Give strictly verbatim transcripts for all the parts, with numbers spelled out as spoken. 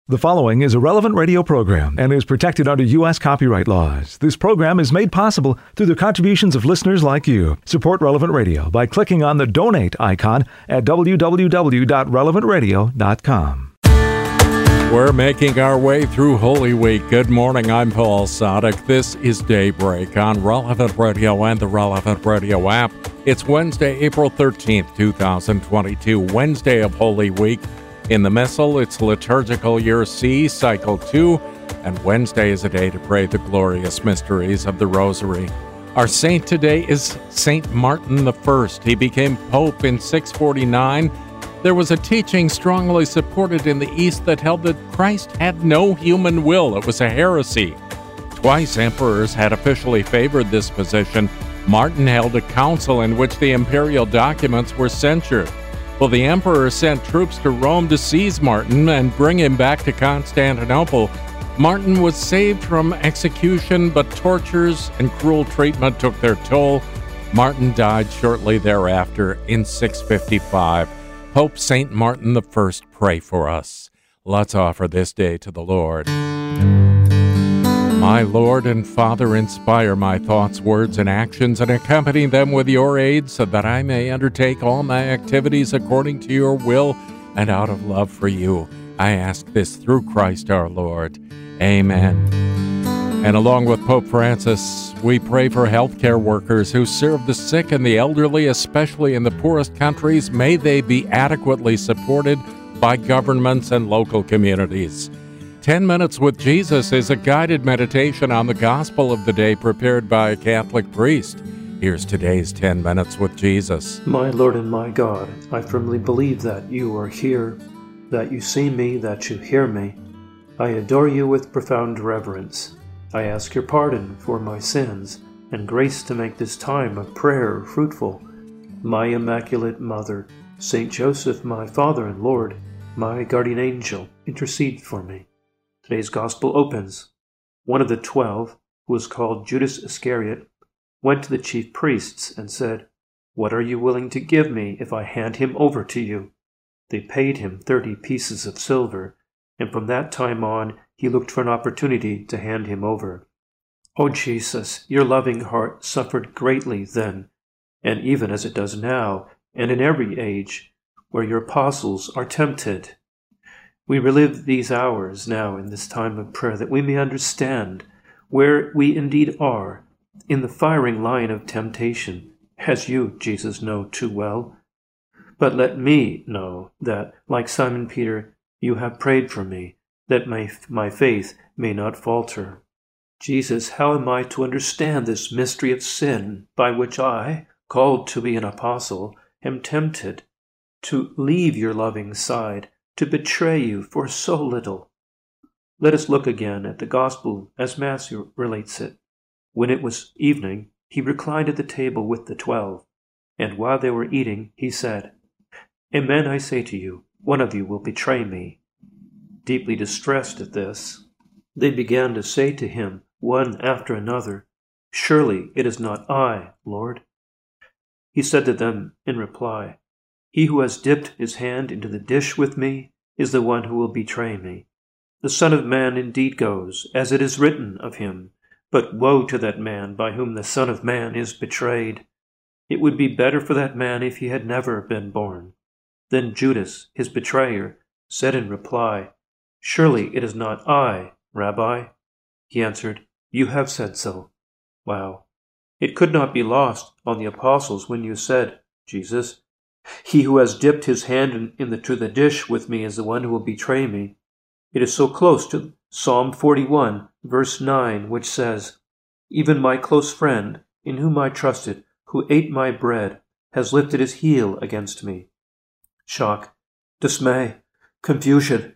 The following is a relevant radio program and is protected under U S copyright laws. This program is made possible through the contributions of listeners like you. Support Relevant Radio by clicking on the donate icon at w w w dot relevant radio dot com. We're making our way through Holy Week. Good morning, I'm Paul Sadek. This is Daybreak on Relevant Radio and the Relevant Radio app. It's Wednesday, April thirteenth, twenty twenty-two, Wednesday of Holy Week. In the Missal, it's Liturgical Year C, Cycle two, and Wednesday is a day to pray the glorious mysteries of the Rosary. Our saint today is Saint Martin the First. He became Pope in six forty-nine. There was a teaching strongly supported in the East that held that Christ had no human will. It was a heresy. Twice emperors had officially favored this position. Martin held a council in which the imperial documents were censured. Well, the emperor sent troops to Rome to seize Martin and bring him back to Constantinople. Martin was saved from execution, but tortures and cruel treatment took their toll. Martin died shortly thereafter in six fifty-five. Pope Saint Martin the First, pray for us. Let's offer this day to the Lord. My Lord and Father, inspire my thoughts, words, and actions, and accompany them with your aid, so that I may undertake all my activities according to your will and out of love for you. I ask this through Christ our Lord. Amen. And along with Pope Francis, we pray for healthcare workers who serve the sick and the elderly, especially in the poorest countries. May they be adequately supported by governments and local communities. Ten Minutes with Jesus is a guided meditation on the gospel of the day prepared by a Catholic priest. Here's today's Ten Minutes with Jesus. My Lord and my God, I firmly believe that you are here, that you see me, that you hear me. I adore you with profound reverence. I ask your pardon for my sins and grace to make this time of prayer fruitful. My Immaculate Mother, Saint Joseph, my Father and Lord, my guardian angel, intercede for me. Today's Gospel opens. One of the twelve, who was called Judas Iscariot, went to the chief priests and said, "What are you willing to give me if I hand him over to you?" They paid him thirty pieces of silver, and from that time on he looked for an opportunity to hand him over. O Jesus, your loving heart suffered greatly then, and even as it does now, and in every age, where your apostles are tempted. We relive these hours now in this time of prayer that we may understand where we indeed are in the firing line of temptation, as you, Jesus, know too well. But let me know that, like Simon Peter, you have prayed for me, that my, my faith may not falter. Jesus, how am I to understand this mystery of sin by which I, called to be an apostle, am tempted to leave your loving side, to betray you for so little? Let us look again at the Gospel as Matthew relates it. When it was evening, he reclined at the table with the twelve, and while they were eating, he said, "Amen, I say to you, one of you will betray me." Deeply distressed at this, they began to say to him, one after another, "Surely it is not I, Lord." He said to them in reply, "He who has dipped his hand into the dish with me is the one who will betray me. The Son of Man indeed goes, as it is written of him, but woe to that man by whom the Son of Man is betrayed. It would be better for that man if he had never been born." Then Judas, his betrayer, said in reply, "Surely it is not I, Rabbi." He answered, "You have said so." Wow. It could not be lost on the apostles when you said, Jesus, "He who has dipped his hand in, in the, to the dish with me is the one who will betray me." It is so close to Psalm forty-one, verse nine, which says, "Even my close friend, in whom I trusted, who ate my bread, has lifted his heel against me." Shock, dismay, confusion.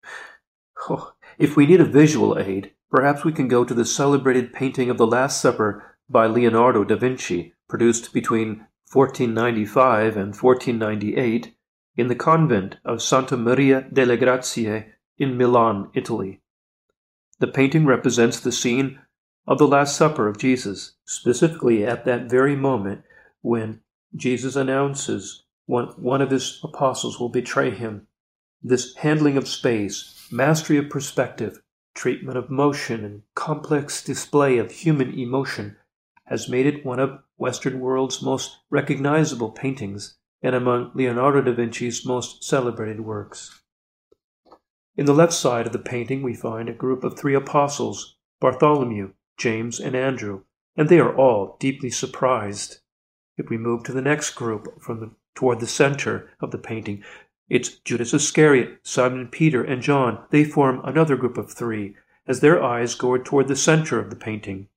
Oh, if we need a visual aid, perhaps we can go to the celebrated painting of the Last Supper by Leonardo da Vinci, produced between fourteen ninety-five and fourteen ninety-eight in the convent of Santa Maria delle Grazie in Milan, Italy. The painting represents the scene of the Last Supper of Jesus, specifically at that very moment when Jesus announces one, one of his apostles will betray him. This handling of space mastery of perspective, treatment of motion, and complex display of human emotion has made it one of Western world's most recognizable paintings and among Leonardo da Vinci's most celebrated works. In the left side of the painting we find a group of three apostles, Bartholomew, James, and Andrew, and they are all deeply surprised. If we move to the next group from the, toward the center of the painting, it's Judas Iscariot, Simon Peter, and John. They form another group of three as their eyes go toward the center of the painting.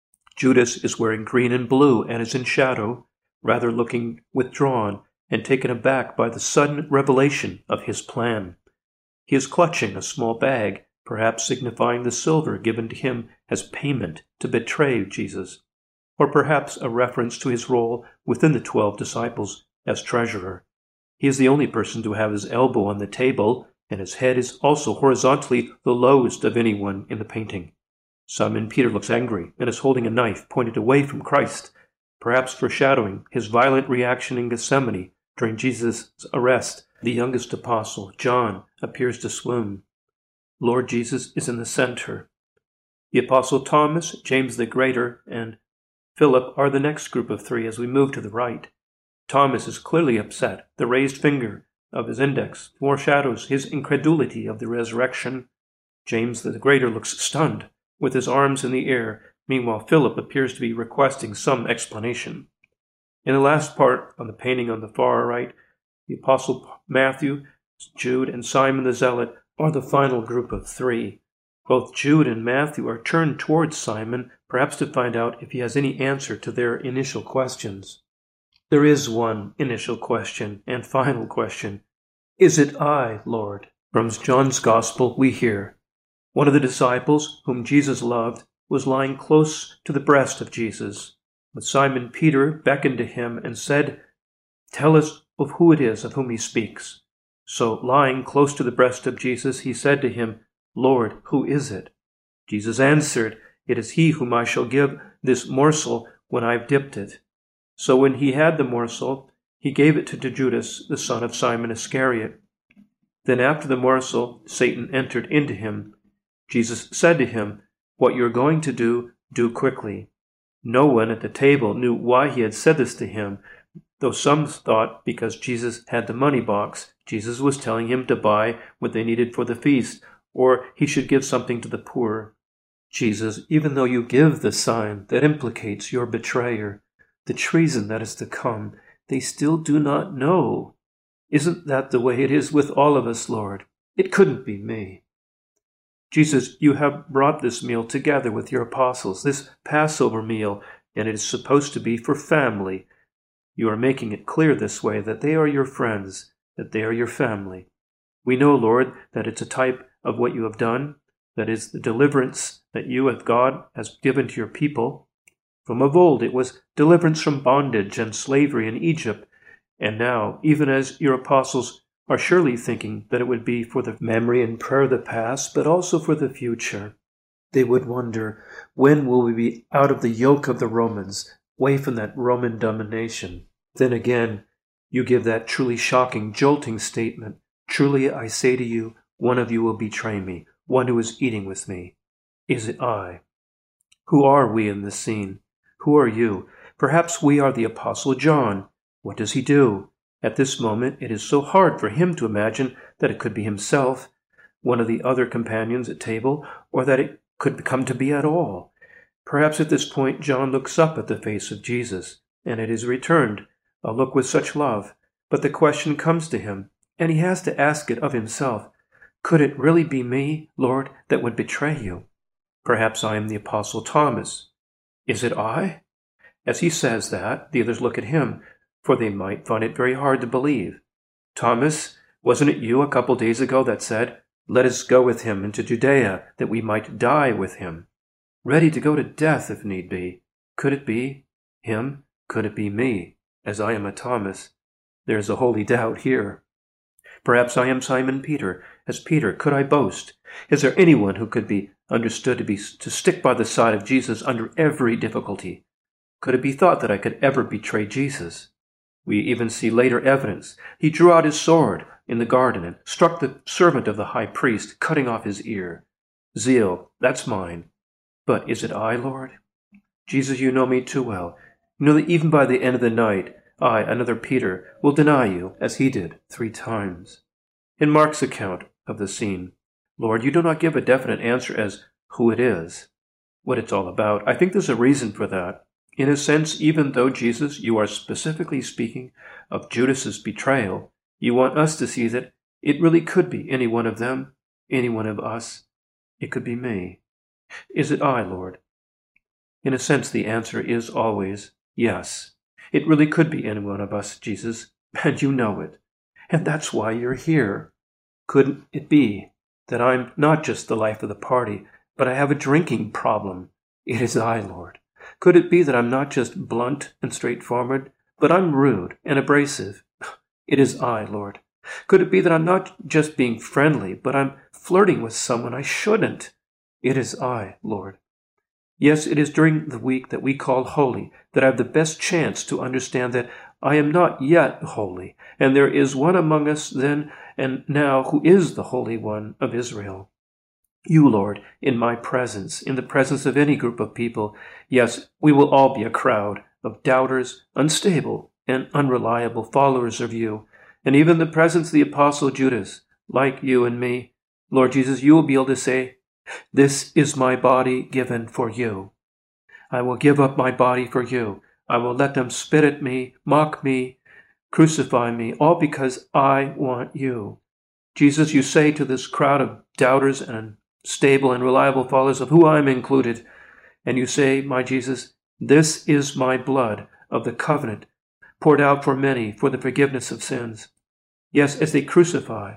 Judas is wearing green and blue and is in shadow, rather looking withdrawn and taken aback by the sudden revelation of his plan. He is clutching a small bag, perhaps signifying the silver given to him as payment to betray Jesus, or perhaps a reference to his role within the twelve disciples as treasurer. He is the only person to have his elbow on the table, and his head is also horizontally the lowest of anyone in the painting. Simon Peter looks angry and is holding a knife pointed away from Christ, perhaps foreshadowing his violent reaction in Gethsemane during Jesus' arrest. The youngest apostle, John, appears to swoon. Lord Jesus is in the center. The apostle Thomas, James the Greater, and Philip are the next group of three as we move to the right. Thomas is clearly upset. The raised finger of his index foreshadows his incredulity of the resurrection. James the Greater looks stunned, with his arms in the air. Meanwhile, Philip appears to be requesting some explanation. In the last part of the painting on the far right, the apostle Matthew, Jude, and Simon the Zealot are the final group of three. Both Jude and Matthew are turned towards Simon, perhaps to find out if he has any answer to their initial questions. There is one initial question and final question. Is it I, Lord? From John's Gospel we hear, one of the disciples whom Jesus loved was lying close to the breast of Jesus. But Simon Peter beckoned to him and said, "Tell us of who it is of whom he speaks." So, lying close to the breast of Jesus, he said to him, "Lord, who is it?" Jesus answered, "It is he whom I shall give this morsel when I've dipped it." So when he had the morsel, he gave it to Judas, the son of Simon Iscariot. Then after the morsel, Satan entered into him. Jesus said to him, "What you are going to do, do quickly." No one at the table knew why he had said this to him, though some thought because Jesus had the money box, Jesus was telling him to buy what they needed for the feast, or he should give something to the poor. Jesus, even though you give the sign that implicates your betrayer, the treason that is to come, they still do not know. Isn't that the way it is with all of us, Lord? It couldn't be me. Jesus, you have brought this meal together with your apostles, this Passover meal, and it is supposed to be for family. You are making it clear this way that they are your friends, that they are your family. We know, Lord, that it's a type of what you have done, that is the deliverance that you, as God, has given to your people. From of old it was deliverance from bondage and slavery in Egypt, and now, even as your apostles are surely thinking that it would be for the memory and prayer of the past, but also for the future. They would wonder, when will we be out of the yoke of the Romans, away from that Roman domination? Then again, you give that truly shocking, jolting statement, "Truly I say to you, one of you will betray me, one who is eating with me." Is it I? Who are we in this scene? Who are you? Perhaps we are the Apostle John. What does he do? At this moment, it is so hard for him to imagine that it could be himself, one of the other companions at table, or that it could come to be at all. Perhaps at this point, John looks up at the face of Jesus, and it is returned, a look with such love. But the question comes to him, and he has to ask it of himself. Could it really be me, Lord, that would betray you? Perhaps I am the Apostle Thomas. Is it I? As he says that, the others look at him, for they might find it very hard to believe. Thomas, wasn't it you a couple days ago that said, "Let us go with him into Judea, that we might die with him"? Ready to go to death if need be. Could it be him? Could it be me, as I am a Thomas? There is a holy doubt here. Perhaps I am Simon Peter. As Peter, could I boast? Is there anyone who could be understood to be to stick by the side of Jesus under every difficulty? Could it be thought that I could ever betray Jesus? We even see later evidence. He drew out his sword, in the garden and struck the servant of the high priest, cutting off his ear. Zeal, that's mine. But is it I, Lord? Jesus, you know me too well. You know that even by the end of the night, I, another Peter, will deny you, as he did, three times. In Mark's account of the scene, Lord, you do not give a definite answer as who it is, what it's all about. I think there's a reason for that. In a sense, even though, Jesus, you are specifically speaking of Judas's betrayal, you want us to see that it really could be any one of them, any one of us. It could be me. Is it I, Lord? In a sense, the answer is always yes. It really could be any one of us, Jesus, and you know it. And that's why you're here. Couldn't it be that I'm not just the life of the party, but I have a drinking problem? It is I, Lord. Could it be that I'm not just blunt and straightforward, but I'm rude and abrasive? It is I, Lord. Could it be that I'm not just being friendly, but I'm flirting with someone I shouldn't? It is I, Lord. Yes, it is during the week that we call holy that I have the best chance to understand that I am not yet holy, and there is one among us then and now who is the Holy One of Israel. You, Lord, in my presence, in the presence of any group of people, yes, we will all be a crowd of doubters, unstable and unreliable followers of you, and even in the presence of the Apostle Judas, like you and me, Lord Jesus, you will be able to say, this is my body given for you. I will give up my body for you. I will let them spit at me, mock me, crucify me, all because I want you. Jesus, you say to this crowd of doubters and stable and reliable followers of who I am included, and you say, my Jesus, this is my blood of the covenant, poured out for many for the forgiveness of sins. Yes, as they crucify,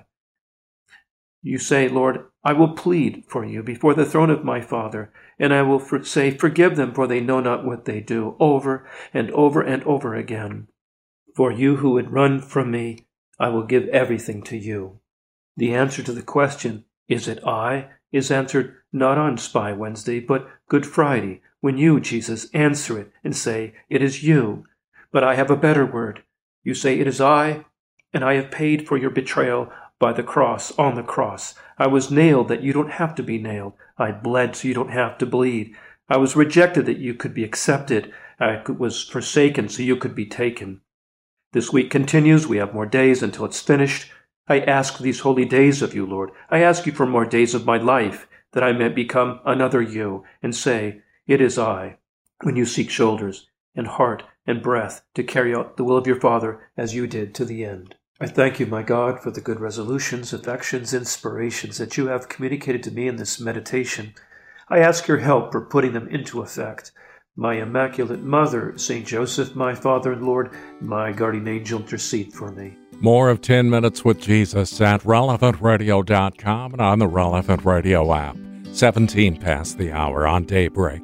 you say, Lord, I will plead for you before the throne of my Father, and I will for- say, forgive them, for they know not what they do, over and over and over again. For you who would run from me, I will give everything to you. The answer to the question, is it I, is answered not on Spy Wednesday, but Good Friday, when you, Jesus, answer it and say, it is you. But I have a better word. You say, it is I, and I have paid for your betrayal by the cross, on the cross. I was nailed that you don't have to be nailed. I bled so you don't have to bleed. I was rejected that you could be accepted. I was forsaken so you could be taken. This week continues. We have more days until it's finished. I ask these holy days of you, Lord. I ask you for more days of my life, that I may become another you, and say, it is I, when you seek shoulders and heart and breath to carry out the will of your Father as you did to the end. I thank you, my God, for the good resolutions, affections, inspirations that you have communicated to me in this meditation. I ask your help for putting them into effect. My Immaculate Mother, Saint Joseph, my Father and Lord, my guardian angel, intercede for me. More of ten minutes with Jesus at relevant radio dot com and on the Relevant Radio app. seventeen past the hour on Daybreak.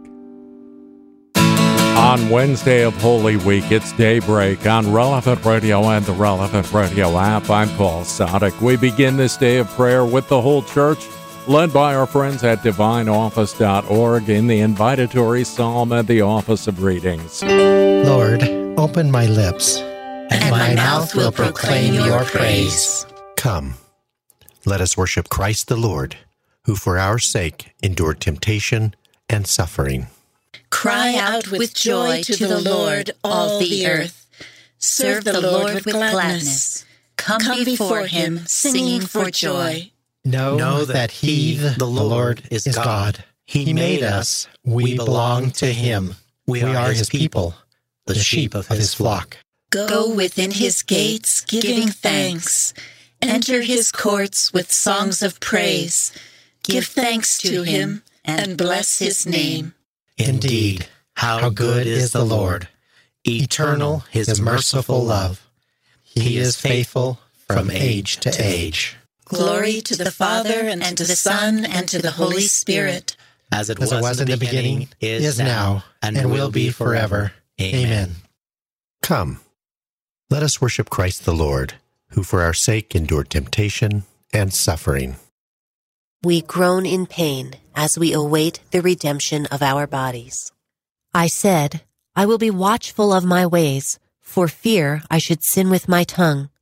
On Wednesday of Holy Week, it's Daybreak on Relevant Radio and the Relevant Radio app. I'm Paul Sadek. We begin this day of prayer with the whole church, led by our friends at divine office dot org in the invitatory psalm and the office of readings. Lord, open my lips, and my mouth will proclaim your praise. Come, let us worship Christ the Lord, who for our sake endured temptation and suffering. Cry out with joy to the Lord, all the earth. Serve the Lord with gladness. Come before him, singing for joy. Know, know that he, the Lord, is God. He made us. We belong to him. We are his people, the sheep of his flock. Go within his gates, giving thanks. Enter his courts with songs of praise. Give thanks to him and bless his name. Indeed, how good is the Lord! Eternal his merciful love. He is faithful from age to age. Glory to the Father, and to the Son, and to the Holy Spirit. As it was, As it was in the beginning, beginning is now, and, and will be forever. Amen. Come, let us worship Christ the Lord, who for our sake endured temptation and suffering. We groan in pain as we await the redemption of our bodies. I said, I will be watchful of my ways, for fear I should sin with my tongue.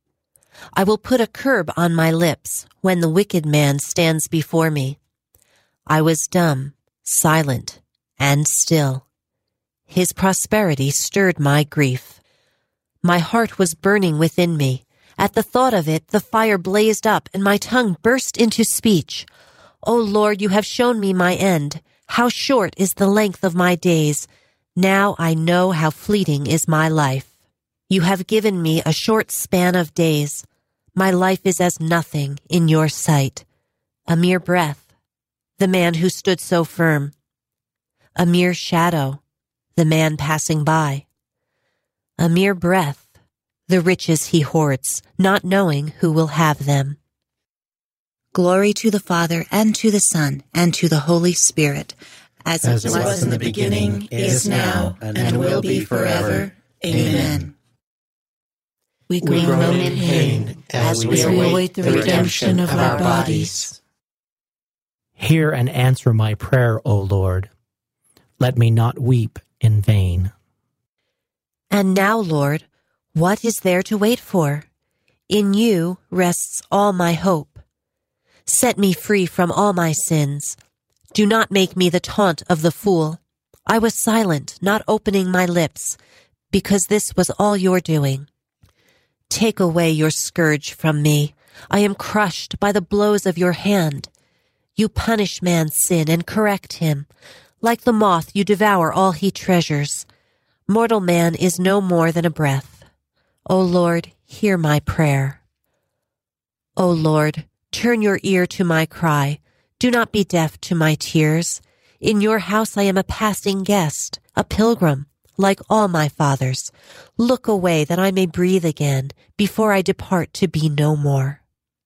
I will put a curb on my lips when the wicked man stands before me. I was dumb, silent, and still. His prosperity stirred my grief. My heart was burning within me. At the thought of it, the fire blazed up, and my tongue burst into speech. O Lord, you have shown me my end. How short is the length of my days. Now I know how fleeting is my life. You have given me a short span of days. My life is as nothing in your sight. A mere breath, the man who stood so firm. A mere shadow, the man passing by. A mere breath, the riches he hoards, not knowing who will have them. Glory to the Father, and to the Son, and to the Holy Spirit, as, as it was, was in the beginning, is now, and, and will be forever. Amen. We groan, we groan in pain as we await the redemption of our bodies. Hear and answer my prayer, O Lord. Let me not weep in vain. And now, Lord, what is there to wait for? In you rests all my hope. Set me free from all my sins. Do not make me the taunt of the fool. I was silent, not opening my lips, because this was all your doing. Take away your scourge from me. I am crushed by the blows of your hand. You punish man's sin and correct him. Like the moth, you devour all he treasures. Mortal man is no more than a breath. O Lord, hear my prayer. O Lord, turn your ear to my cry. Do not be deaf to my tears. In your house I am a passing guest, a pilgrim, like all my fathers. Look away that I may breathe again before I depart to be no more.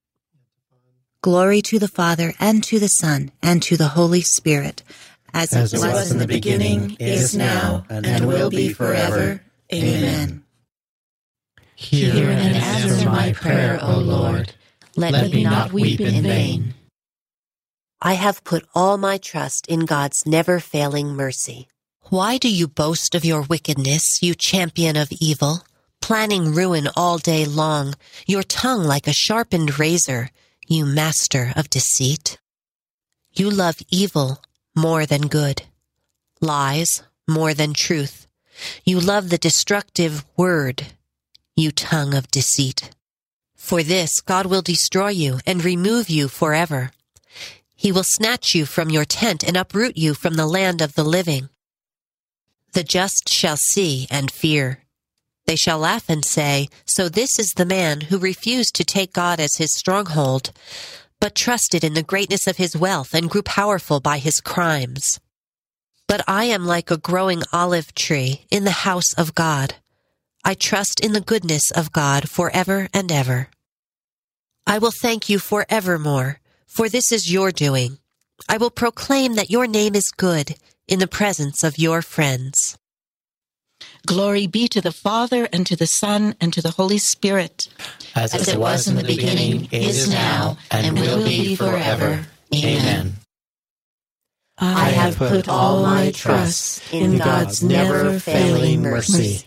Glory to the Father, and to the Son, and to the Holy Spirit, as, as it was, was in the beginning, is now, and, and will be forever. Amen. Hear, Hear and answer, answer my prayer, O Lord. Let, Let me not weep in vain. I have put all my trust in God's never-failing mercy. Why do you boast of your wickedness, you champion of evil, planning ruin all day long, your tongue like a sharpened razor, you master of deceit? You love evil more than good, lies more than truth. You love the destructive word, you tongue of deceit. For this God will destroy you and remove you forever. He will snatch you from your tent and uproot you from the land of the living. The just shall see and fear. They shall laugh and say, so this is the man who refused to take God as his stronghold, but trusted in the greatness of his wealth and grew powerful by his crimes. But I am like a growing olive tree in the house of God. I trust in the goodness of God forever and ever. I will thank you forevermore, for this is your doing. I will proclaim that your name is good in the presence of your friends. Glory be to the Father, and to the Son, and to the Holy Spirit. As, As it was in the beginning, is now, and, and will be forever. Amen. I have put all my trust in God's never-failing mercy.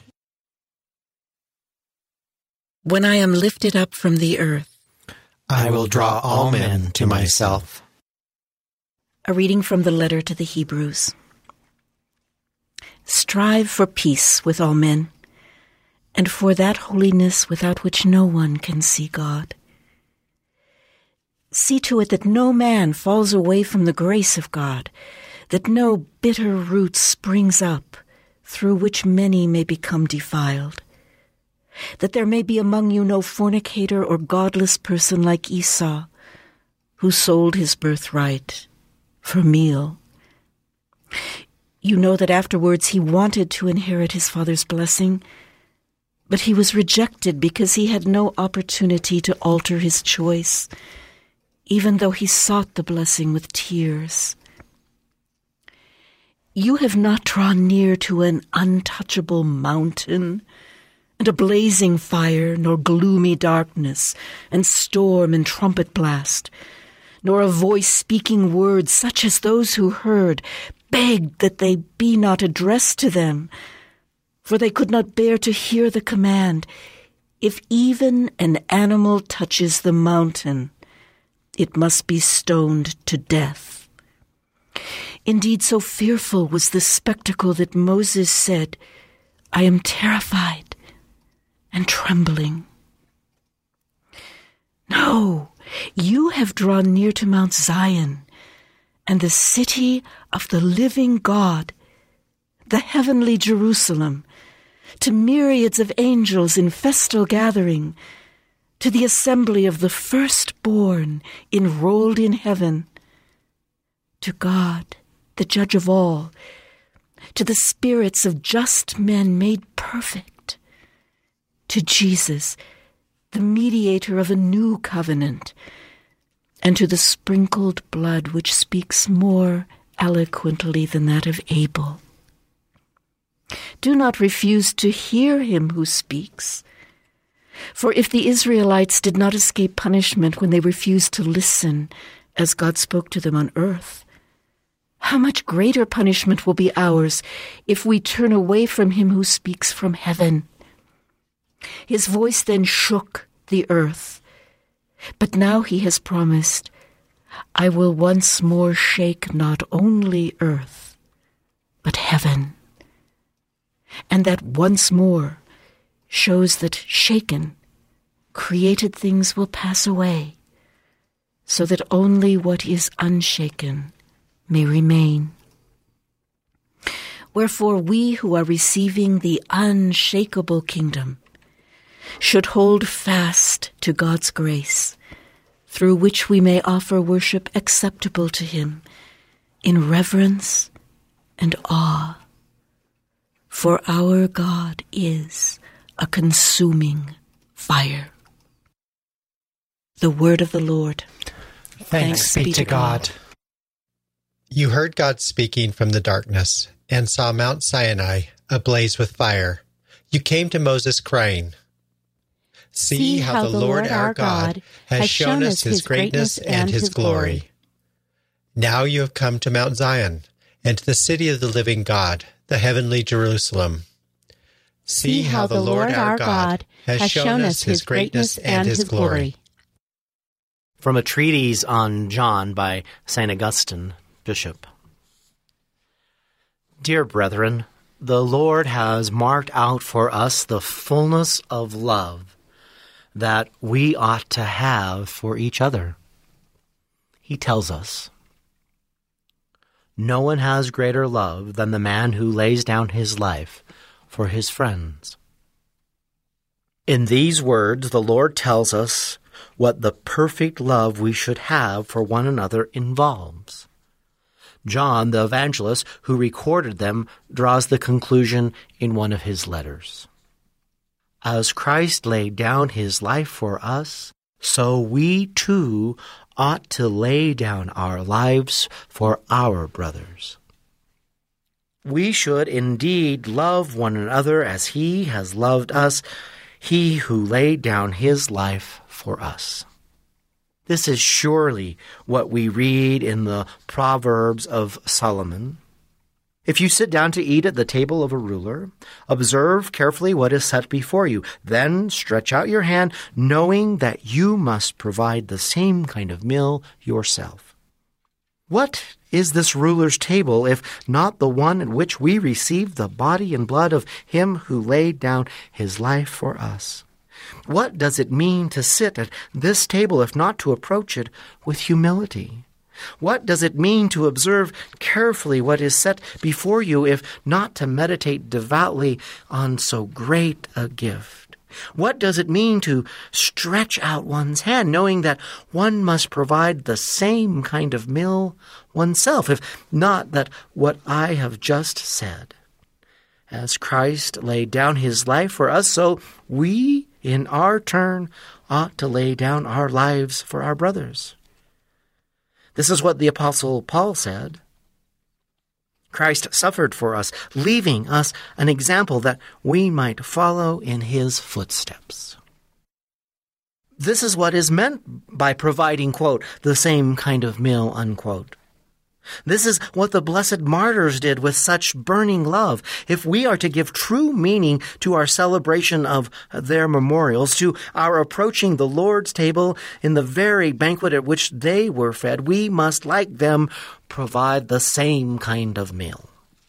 When I am lifted up from the earth, I will draw all men to myself. A reading from the letter to the Hebrews. Strive for peace with all men, and for that holiness without which no one can see God. See to it that no man falls away from the grace of God, that no bitter root springs up, through which many may become defiled. That there may be among you no fornicator or godless person like Esau, who sold his birthright for meal. You know that afterwards he wanted to inherit his father's blessing, but he was rejected because he had no opportunity to alter his choice, even though he sought the blessing with tears. You have not drawn near to an untouchable mountain, and a blazing fire, nor gloomy darkness, and storm and trumpet blast, nor a voice speaking words such as those who heard begged that they be not addressed to them, for they could not bear to hear the command, If even an animal touches the mountain, it must be stoned to death. Indeed, so fearful was the spectacle that Moses said, I am terrified and trembling. No, you have drawn near to Mount Zion and the city of the living God, the heavenly Jerusalem, to myriads of angels in festal gathering, to the assembly of the firstborn enrolled in heaven, to God, the judge of all, to the spirits of just men made perfect, to Jesus, the mediator of a new covenant, and to the sprinkled blood which speaks more eloquently than that of Abel. Do not refuse to hear him who speaks. For if the Israelites did not escape punishment when they refused to listen as God spoke to them on earth, how much greater punishment will be ours if we turn away from him who speaks from heaven. His voice then shook the earth, but now he has promised, I will once more shake not only earth, but heaven. And that once more shows that shaken, created things will pass away, so that only what is unshaken may remain. Wherefore we who are receiving the unshakable kingdom should hold fast to God's grace, through which we may offer worship acceptable to him in reverence and awe. For our God is a consuming fire. The word of the Lord. Thanks, Thanks be to God. God. You heard God speaking from the darkness and saw Mount Sinai ablaze with fire. You came to Moses crying, See, See how, how the Lord our God has shown us his greatness and his glory. Now you have come to Mount Zion and to the city of the living God, the heavenly Jerusalem. See how the Lord our God has shown us his greatness and his glory. From a treatise on John by Saint Augustine, Bishop. Dear brethren, the Lord has marked out for us the fullness of love that we ought to have for each other. He tells us, No one has greater love than the man who lays down his life for his friends. In these words, the Lord tells us what the perfect love we should have for one another involves. John, the evangelist who recorded them, draws the conclusion in one of his letters. As Christ laid down his life for us, so we too ought to lay down our lives for our brothers. We should indeed love one another as he has loved us, he who laid down his life for us. This is surely what we read in the Proverbs of Solomon. If you sit down to eat at the table of a ruler, observe carefully what is set before you. Then stretch out your hand, knowing that you must provide the same kind of meal yourself. What is this ruler's table, if not the one at which we receive the body and blood of him who laid down his life for us? What does it mean to sit at this table, if not to approach it with humility? What does it mean to observe carefully what is set before you, if not to meditate devoutly on so great a gift? What does it mean to stretch out one's hand, knowing that one must provide the same kind of meal oneself, if not that what I have just said? As Christ laid down his life for us, so we, in our turn, ought to lay down our lives for our brothers. This is what the Apostle Paul said. Christ suffered for us, leaving us an example that we might follow in his footsteps. This is what is meant by providing, quote, the same kind of meal, unquote. This is what the blessed martyrs did with such burning love. If we are to give true meaning to our celebration of their memorials, to our approaching the Lord's table in the very banquet at which they were fed, we must, like them, provide the same kind of meal.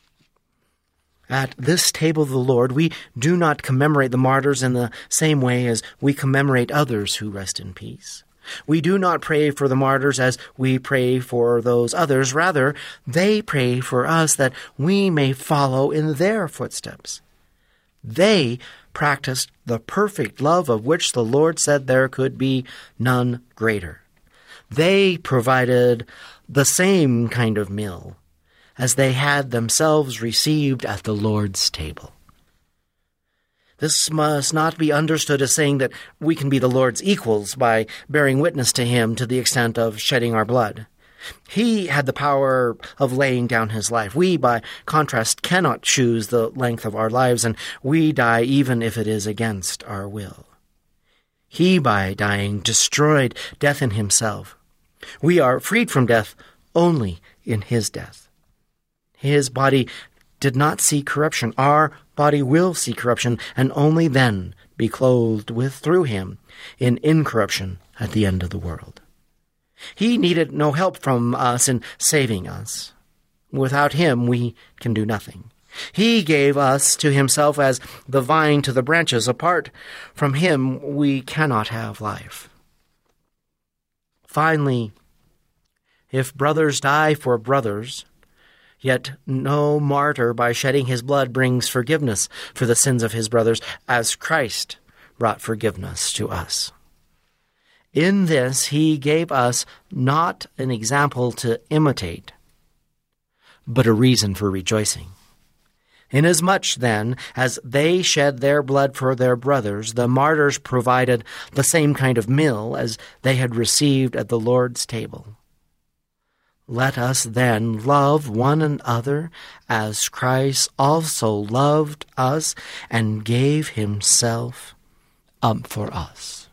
At this table of the Lord, we do not commemorate the martyrs in the same way as we commemorate others who rest in peace. We do not pray for the martyrs as we pray for those others. Rather, they pray for us that we may follow in their footsteps. They practiced the perfect love of which the Lord said there could be none greater. They provided the same kind of meal as they had themselves received at the Lord's table. This must not be understood as saying that we can be the Lord's equals by bearing witness to him to the extent of shedding our blood. He had the power of laying down his life. We, by contrast, cannot choose the length of our lives, and we die even if it is against our will. He, by dying, destroyed death in himself. We are freed from death only in his death. His body did not see corruption. Our body will see corruption, and only then be clothed with, through him, in incorruption at the end of the world. He needed no help from us in saving us. Without him, we can do nothing. He gave us to himself as the vine to the branches. Apart from him, we cannot have life. Finally, if brothers die for brothers, yet no martyr by shedding his blood brings forgiveness for the sins of his brothers, as Christ brought forgiveness to us. In this he gave us not an example to imitate, but a reason for rejoicing. Inasmuch, then, as they shed their blood for their brothers, the martyrs provided the same kind of meal as they had received at the Lord's table. Let us then love one another as Christ also loved us and gave himself up for us.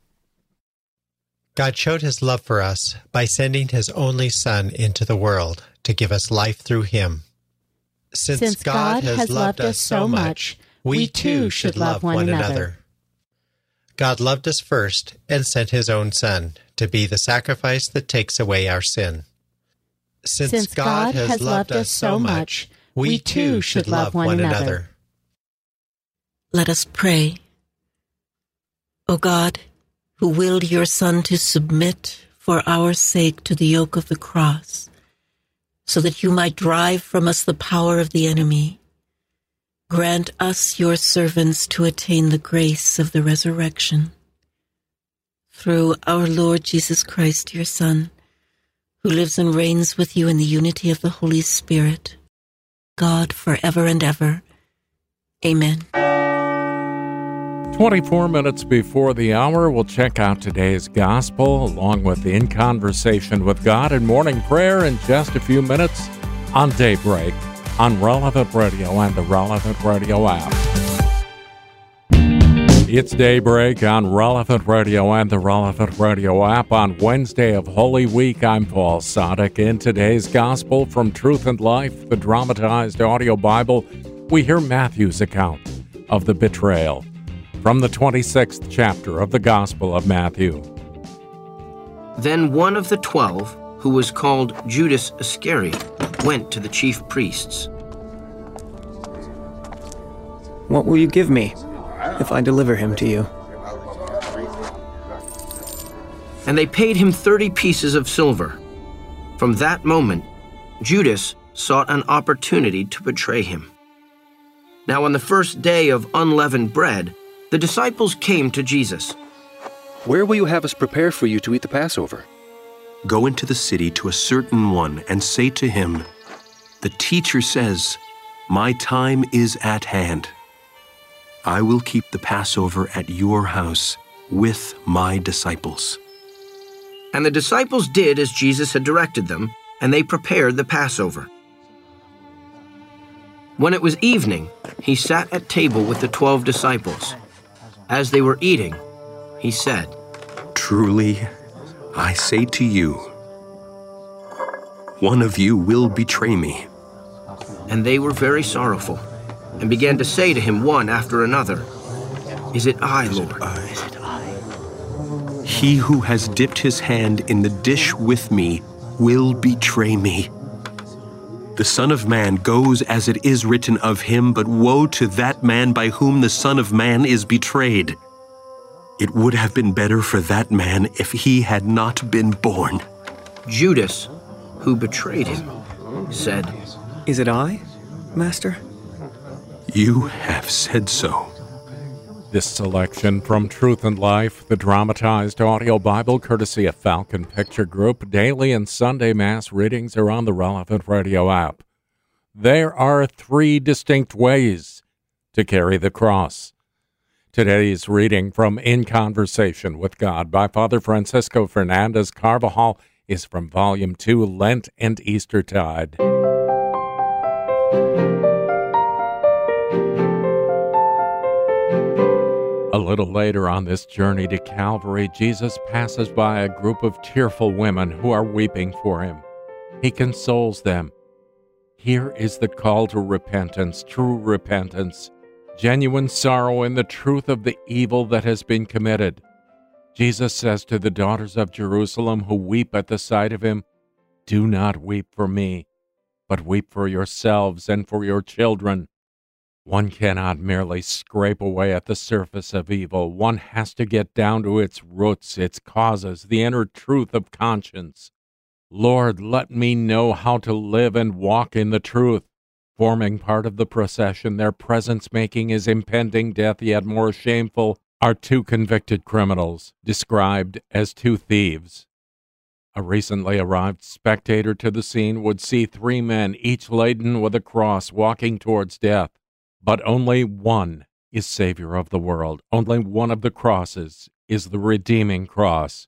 God showed his love for us by sending his only Son into the world to give us life through him. Since, Since God, God has, has loved us so much, we too should love one another. God loved us first and sent his own Son to be the sacrifice that takes away our sin. Since, Since God, God has loved us so much, we too should love one another. Let us pray. O God, who willed your Son to submit for our sake to the yoke of the cross, so that you might drive from us the power of the enemy, grant us, your servants, to attain the grace of the resurrection. Through our Lord Jesus Christ, your Son, who lives and reigns with you in the unity of the Holy Spirit, God, forever and ever. Amen. twenty-four minutes before the hour, we'll check out today's gospel along with In Conversation with God and morning prayer in just a few minutes on Daybreak on Relevant Radio and the Relevant Radio app. It's Daybreak on Relevant Radio and the Relevant Radio app on Wednesday of Holy Week. I'm Paul Sadek. In today's Gospel from Truth and Life, the dramatized audio Bible, we hear Matthew's account of the betrayal from the twenty-sixth chapter of the Gospel of Matthew. Then one of the twelve, who was called Judas Iscariot, went to the chief priests. What will you give me if I deliver him to you? And they paid him thirty pieces of silver. From that moment, Judas sought an opportunity to betray him. Now on the first day of unleavened bread, the disciples came to Jesus. Where will you have us prepare for you to eat the Passover? Go into the city to a certain one and say to him, the teacher says, my time is at hand. I will keep the Passover at your house with my disciples. And the disciples did as Jesus had directed them, and they prepared the Passover. When it was evening, he sat at table with the twelve disciples. As they were eating, he said, truly, I say to you, one of you will betray me." And they were very sorrowful, and began to say to him one after another, "Is it I, Lord?" "He who has dipped his hand in the dish with me will betray me. The Son of Man goes as it is written of him, but woe to that man by whom the Son of Man is betrayed. It would have been better for that man if he had not been born." Judas, who betrayed him, said, "Is it I, Master?" "You have said so." This selection from Truth and Life, the dramatized audio Bible courtesy of Falcon Picture Group. Daily and Sunday Mass readings are on the Relevant Radio app. There are three distinct ways to carry the cross. Today's reading from In Conversation with God by Father Francisco Fernandez Carvajal is from Volume two, Lent and Eastertide. A little later on this journey to Calvary, Jesus passes by a group of tearful women who are weeping for him. He consoles them. Here is the call to repentance, true repentance, genuine sorrow in the truth of the evil that has been committed. Jesus says to the daughters of Jerusalem who weep at the sight of him, "Do not weep for me, but weep for yourselves and for your children." One cannot merely scrape away at the surface of evil. One has to get down to its roots, its causes, the inner truth of conscience. Lord, let me know how to live and walk in the truth. Forming part of the procession, their presence-making his impending death yet more shameful, are two convicted criminals, described as two thieves. A recently arrived spectator to the scene would see three men, each laden with a cross, walking towards death. But only one is Savior of the world. Only one of the crosses is the redeeming cross.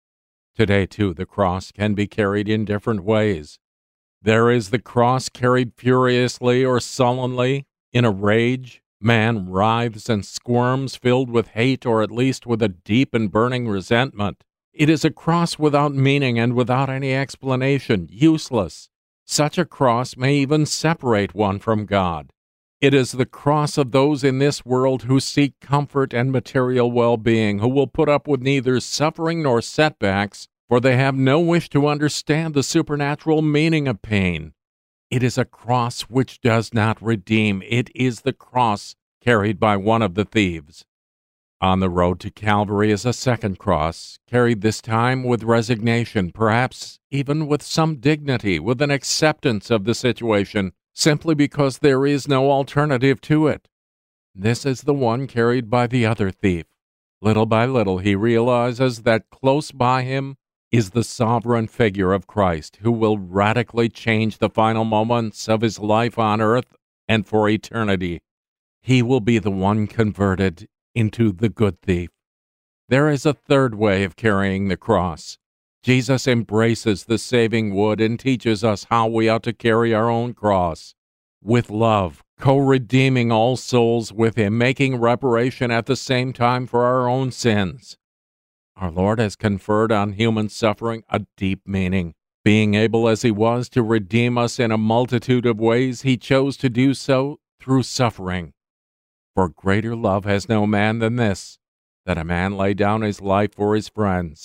Today, too, the cross can be carried in different ways. There is the cross carried furiously or sullenly, in a rage. Man writhes and squirms, filled with hate or at least with a deep and burning resentment. It is a cross without meaning and without any explanation, useless. Such a cross may even separate one from God. It is the cross of those in this world who seek comfort and material well-being, who will put up with neither suffering nor setbacks, for they have no wish to understand the supernatural meaning of pain. It is a cross which does not redeem. It is the cross carried by one of the thieves. On the road to Calvary is a second cross, carried this time with resignation, perhaps even with some dignity, with an acceptance of the situation, simply because there is no alternative to it. This is the one carried by the other thief. Little by little, he realizes that close by him is the sovereign figure of Christ, who will radically change the final moments of his life on earth and for eternity. He will be the one converted into the good thief. There is a third way of carrying the cross. Jesus embraces the saving wood and teaches us how we ought to carry our own cross. With love, co-redeeming all souls with him, making reparation at the same time for our own sins. Our Lord has conferred on human suffering a deep meaning. Being able as he was to redeem us in a multitude of ways, he chose to do so through suffering. For greater love has no man than this, that a man lay down his life for his friends.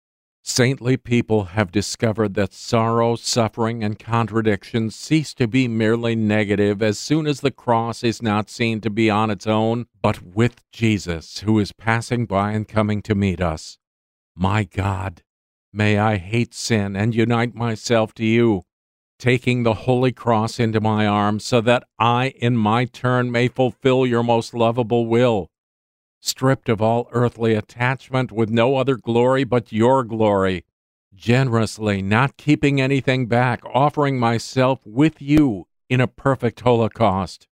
Saintly people have discovered that sorrow, suffering, and contradiction cease to be merely negative as soon as the cross is not seen to be on its own, but with Jesus, who is passing by and coming to meet us. My God, may I hate sin and unite myself to you, taking the holy cross into my arms, so that I, in my turn, may fulfill your most lovable will. Stripped of all earthly attachment, with no other glory but your glory, generously, not keeping anything back, offering myself with you in a perfect holocaust.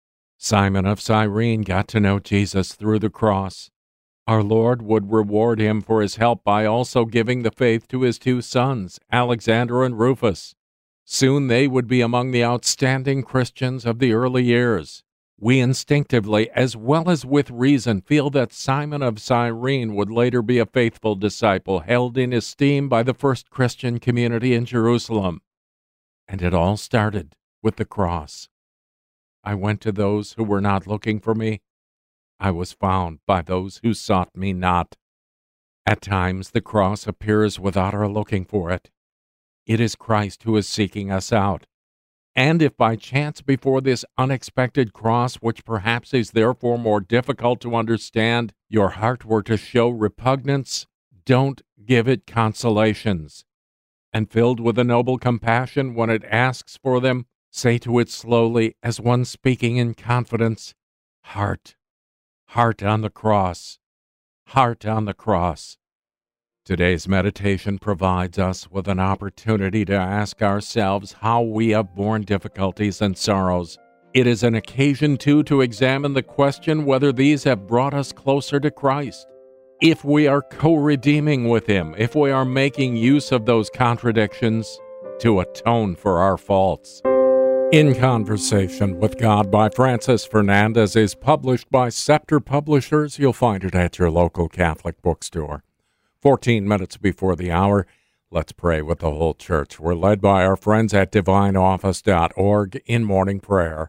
Simon of Cyrene got to know Jesus through the cross. Our Lord would reward him for his help by also giving the faith to his two sons, Alexander and Rufus. Soon they would be among the outstanding Christians of the early years. We instinctively, as well as with reason, feel that Simon of Cyrene would later be a faithful disciple, held in esteem by the first Christian community in Jerusalem. And it all started with the cross. I went to those who were not looking for me. I was found by those who sought me not. At times the cross appears without our looking for it. It is Christ who is seeking us out. And if by chance before this unexpected cross, which perhaps is therefore more difficult to understand, your heart were to show repugnance, don't give it consolations. And filled with a noble compassion when it asks for them, say to it slowly, as one speaking in confidence, Heart, heart on the cross, heart on the cross. Today's meditation provides us with an opportunity to ask ourselves how we have borne difficulties and sorrows. It is an occasion, too, to examine the question whether these have brought us closer to Christ. If we are co-redeeming with Him, if we are making use of those contradictions to atone for our faults. In Conversation with God by Francis Fernandez is published by Scepter Publishers. You'll find it at your local Catholic bookstore. Fourteen minutes before the hour, let's pray with the whole church. We're led by our friends at divine office dot org in morning prayer.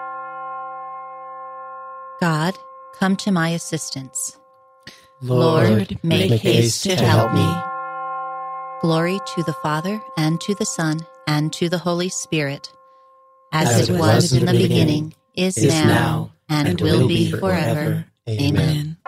God, come to my assistance. Lord, Lord, make, make haste to to help help me. me. Glory to the Father, and to the Son, and to the Holy Spirit, as, As it was in the beginning, is, is now, now, and, and will will be be forever. forever. Amen.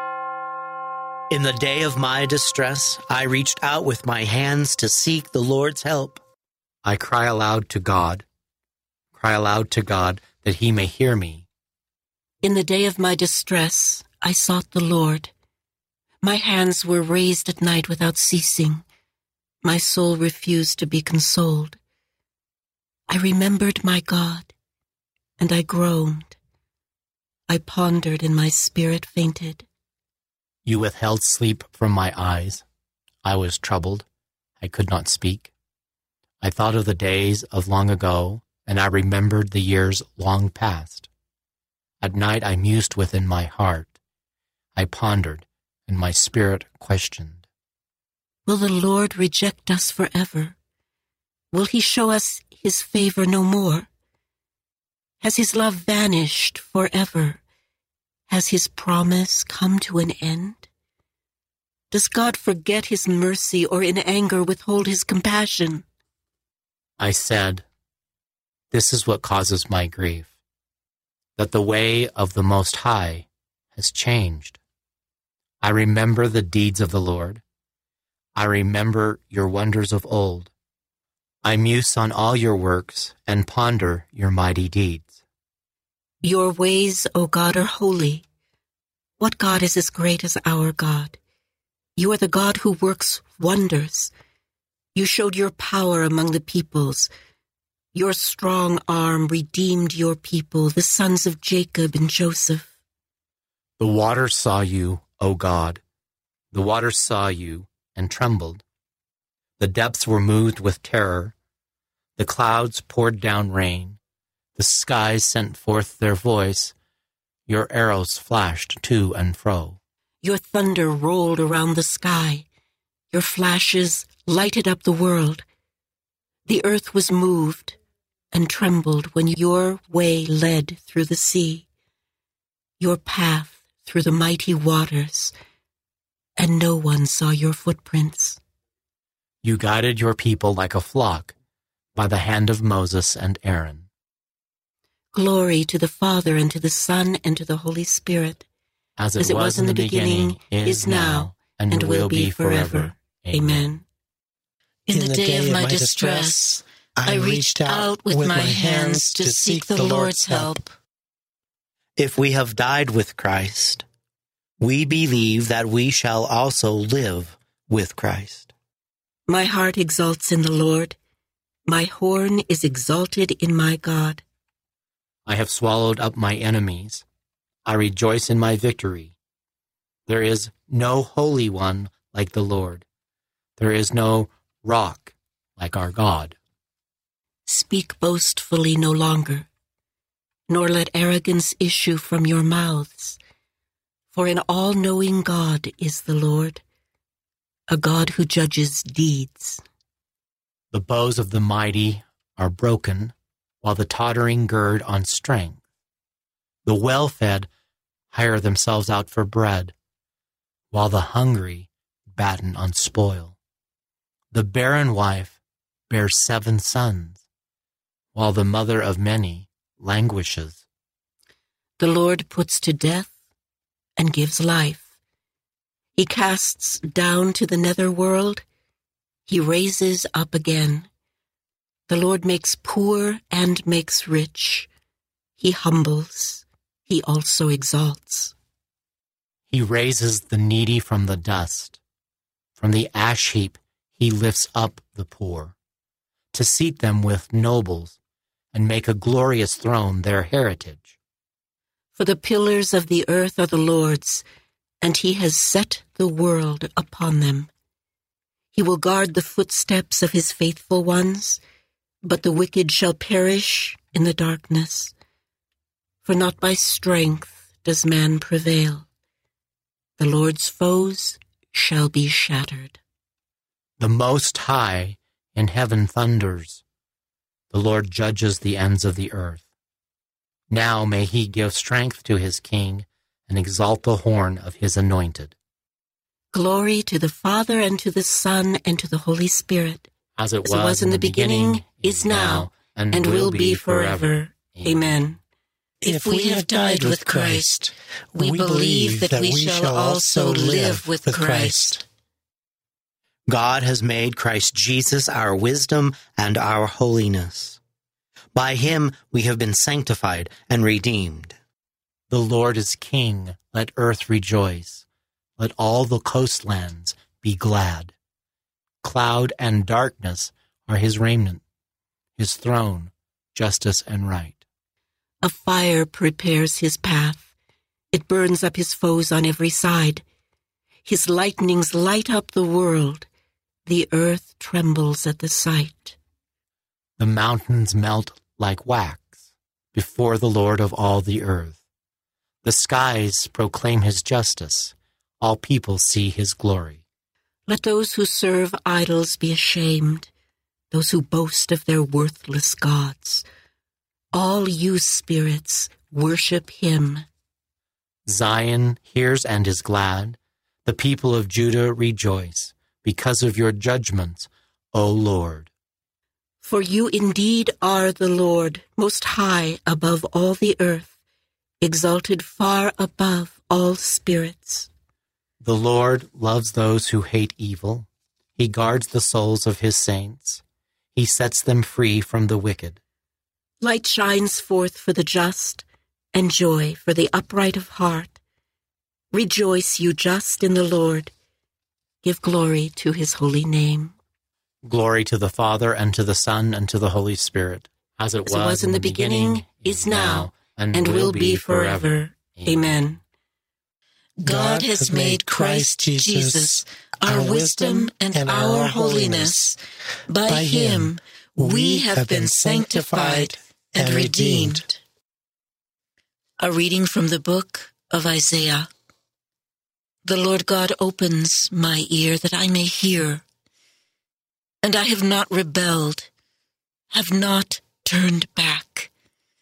In the day of my distress, I reached out with my hands to seek the Lord's help. I cry aloud to God, cry aloud to God that He may hear me. In the day of my distress, I sought the Lord. My hands were raised at night without ceasing. My soul refused to be consoled. I remembered my God, and I groaned. I pondered, and my spirit fainted. You withheld sleep from my eyes. I was troubled. I could not speak. I thought of the days of long ago, and I remembered the years long past. At night I mused within my heart. I pondered, and my spirit questioned. Will the Lord reject us forever? Will He show us His favor no more? Has His love vanished forever? Has His promise come to an end? Does God forget His mercy, or in anger withhold His compassion? I said, This is what causes my grief, that the way of the Most High has changed. I remember the deeds of the Lord. I remember your wonders of old. I muse on all your works and ponder your mighty deeds. Your ways, O God, are holy. What God is as great as our God? You are the God who works wonders. You showed your power among the peoples. Your strong arm redeemed your people, the sons of Jacob and Joseph. The waters saw you, O God. The waters saw you and trembled. The depths were moved with terror. The clouds poured down rain. The skies sent forth their voice. Your arrows flashed to and fro. Your thunder rolled around the sky. Your flashes lighted up the world. The earth was moved and trembled when your way led through the sea, your path through the mighty waters, and no one saw your footprints. You guided your people like a flock by the hand of Moses and Aaron. Glory to the Father, and to the Son, and to the Holy Spirit, as it, as it was, was in the beginning, beginning is now, and, and will be forever. Amen. In the day of my distress, I reached out with my hands to seek the Lord's help. If we have died with Christ, we believe that we shall also live with Christ. My heart exalts in the Lord. My horn is exalted in my God. I have swallowed up my enemies. I rejoice in my victory. There is no Holy One like the Lord. There is no rock like our God. Speak boastfully no longer, nor let arrogance issue from your mouths. For an all-knowing God is the Lord, a God who judges deeds. The bows of the mighty are broken, while the tottering gird on strength. The well-fed hire themselves out for bread, while the hungry batten on spoil. The barren wife bears seven sons, while the mother of many languishes. The Lord puts to death and gives life. He casts down to the nether world. He raises up again. The Lord makes poor and makes rich. He humbles. He also exalts. He raises the needy from the dust. From the ash heap he lifts up the poor, to seat them with nobles and make a glorious throne their heritage. For the pillars of the earth are the Lord's, and he has set the world upon them. He will guard the footsteps of his faithful ones, but the wicked shall perish in the darkness. For not by strength does man prevail. The Lord's foes shall be shattered. The Most High in heaven thunders. The Lord judges the ends of the earth. Now may he give strength to his king and exalt the horn of his anointed. Glory to the Father, and to the Son, and to the Holy Spirit, as it was, as it was in, in the beginning, beginning is now, and, and will will be be forever. forever. Amen. If we have died with Christ, we believe that we shall also live with Christ. God has made Christ Jesus our wisdom and our holiness. By him we have been sanctified and redeemed. The Lord is King, let earth rejoice. Let all the coastlands be glad. Cloud and darkness are his raiment, his throne, justice and right. A fire prepares his path. It burns up his foes on every side. His lightnings light up the world. The earth trembles at the sight. The mountains melt like wax before the Lord of all the earth. The skies proclaim his justice. All people see his glory. Let those who serve idols be ashamed, those who boast of their worthless gods. All you spirits, worship him. Zion hears and is glad. The people of Judah rejoice because of your judgments, O Lord. For you indeed are the Lord, most high above all the earth, exalted far above all spirits. The Lord loves those who hate evil. He guards the souls of his saints. He sets them free from the wicked. Light shines forth for the just, and joy for the upright of heart. Rejoice, you just, in the Lord. Give glory to his holy name. Glory to the Father, and to the Son, and to the Holy Spirit, as it, as was, it was in the beginning, beginning is now, and, and will be forever. Amen. Amen. God has made Christ Jesus our wisdom and our holiness. By him we have been sanctified and redeemed. A reading from the book of Isaiah. The Lord God opens my ear that I may hear. And I have not rebelled, have not turned back.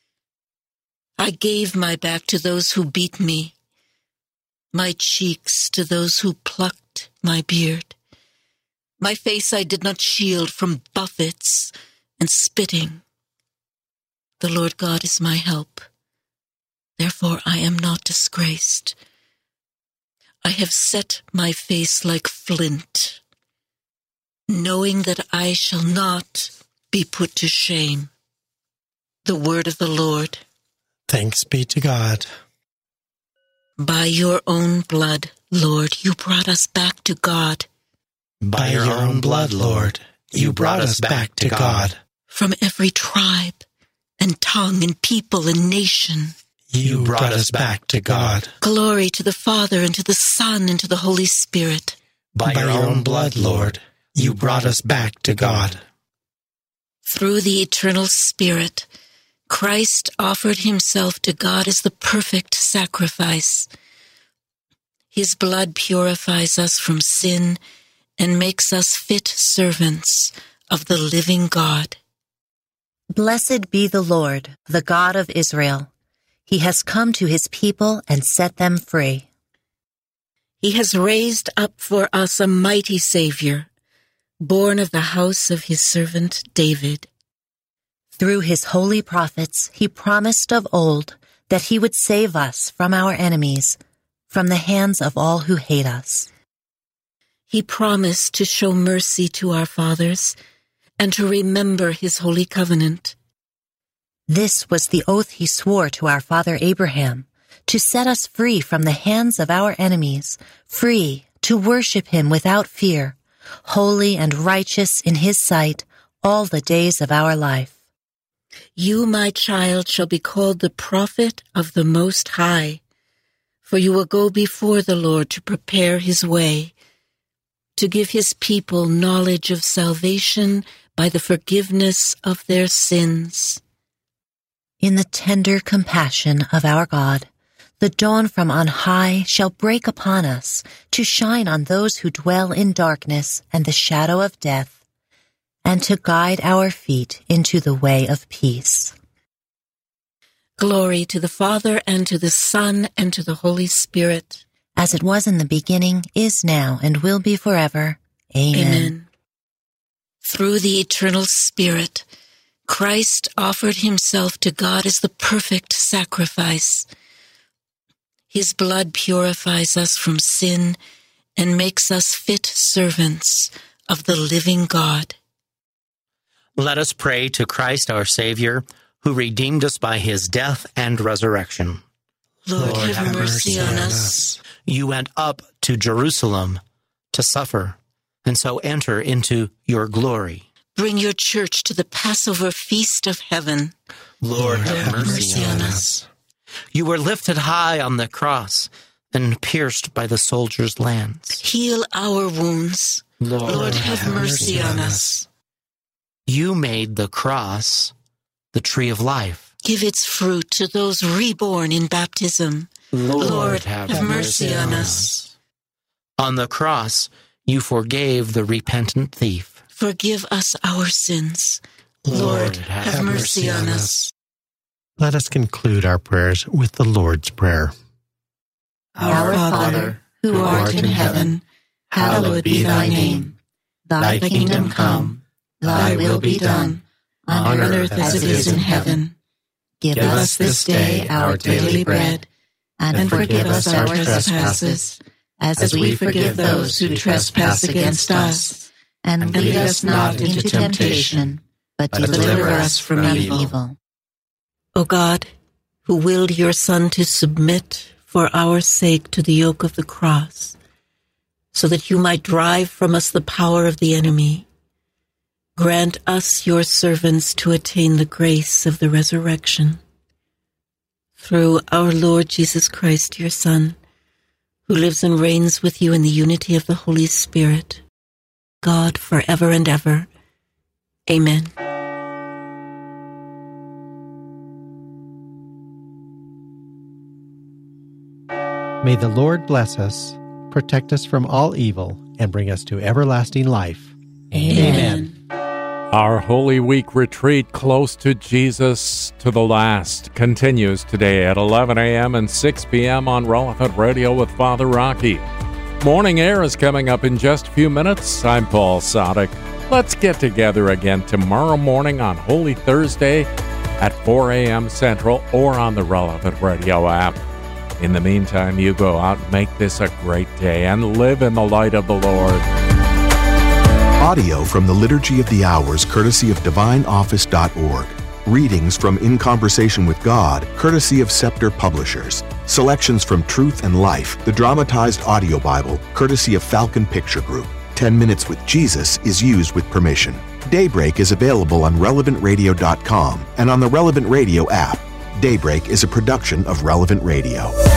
I gave my back to those who beat me, my cheeks to those who plucked my beard. My face I did not shield from buffets and spitting. The Lord God is my help. Therefore I am not disgraced. I have set my face like flint, knowing that I shall not be put to shame. The word of the Lord. Thanks be to God. By your own blood, Lord, you brought us back to God. By your own blood, Lord, you brought us back to God. From every tribe and tongue and people and nation, you brought us back to God. Glory to the Father, and to the Son, and to the Holy Spirit. By your own blood, Lord, you brought us back to God. Through the eternal Spirit, Christ offered himself to God as the perfect sacrifice. His blood purifies us from sin and makes us fit servants of the living God. Blessed be the Lord, the God of Israel. He has come to his people and set them free. He has raised up for us a mighty Savior, born of the house of his servant David. Through his holy prophets, he promised of old that he would save us from our enemies, from the hands of all who hate us. He promised to show mercy to our fathers and to remember his holy covenant. This was the oath he swore to our father Abraham, to set us free from the hands of our enemies, free to worship him without fear, holy and righteous in his sight all the days of our life. You, my child, shall be called the prophet of the Most High, for you will go before the Lord to prepare his way, to give his people knowledge of salvation by the forgiveness of their sins. In the tender compassion of our God, the dawn from on high shall break upon us to shine on those who dwell in darkness and the shadow of death, and to guide our feet into the way of peace. Glory to the Father, and to the Son, and to the Holy Spirit. As it was in the beginning, is now, and will be forever. Amen. Amen. Through the eternal Spirit, Christ offered himself to God as the perfect sacrifice. His blood purifies us from sin and makes us fit servants of the living God. Let us pray to Christ our Savior, who redeemed us by his death and resurrection. Lord, Lord have, have mercy on us. You went up to Jerusalem to suffer, and so enter into your glory. Bring your church to the Passover feast of heaven. Lord, Lord have, have mercy, mercy on us. us. You were lifted high on the cross and pierced by the soldiers' lance. Heal our wounds. Lord, Lord have, have mercy, mercy on us. You made the cross the tree of life. Give its fruit to those reborn in baptism. Lord, Lord have, have mercy, mercy on us. On the cross, you forgave the repentant thief. Forgive us our sins. Lord, Lord have, have mercy, mercy on us. Let us conclude our prayers with the Lord's Prayer. Our Father, who art in heaven, hallowed be thy name. Thy kingdom come, thy will be done, on earth as it is in heaven. Give us this day our daily bread, and forgive us our trespasses, as we forgive those who trespass against us. And lead us not into temptation, but deliver us from evil. O God, who willed your Son to submit for our sake to the yoke of the cross, so that you might drive from us the power of the enemy, grant us, your servants, to attain the grace of the resurrection. Through our Lord Jesus Christ, your Son, who lives and reigns with you in the unity of the Holy Spirit, God, forever and ever. Amen. May the Lord bless us, protect us from all evil, and bring us to everlasting life. Amen. Amen. Our Holy Week retreat close to Jesus to the last continues today at eleven a.m. and six p.m. on Relevant Radio with Father Rocky. Morning Air is coming up in just a few minutes. I'm Paul Sadek. Let's get together again tomorrow morning on Holy Thursday at four a.m. Central or on the Relevant Radio app. In the meantime, you go out and make this a great day and live in the light of the Lord. Audio from the Liturgy of the Hours, courtesy of divine office dot org. Readings from In Conversation with God, courtesy of Scepter Publishers. Selections from Truth and Life, the dramatized audio Bible, courtesy of Falcon Picture Group. Ten Minutes with Jesus is used with permission. Daybreak is available on relevant radio dot com and on the Relevant Radio app. Daybreak is a production of Relevant Radio.